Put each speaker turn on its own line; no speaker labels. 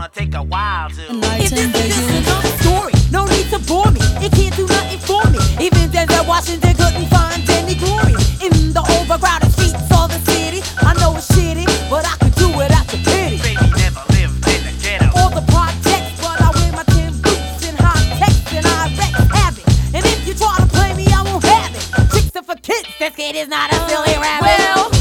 gonna take a while to.
If this is another story, no need to bore me. It can't do nothing for me. Even Denzel Washington couldn't find any glory in the overcrowded streets of the city. I know it's shitty, but I could do it out the pity.
Baby never lived in the ghetto.
All the projects, but I wear my tin boots and high techs and I wreck havoc. And if you try to play me, I won't have it. Tricks are for kids. This kid is not a silly rabbit.
Well,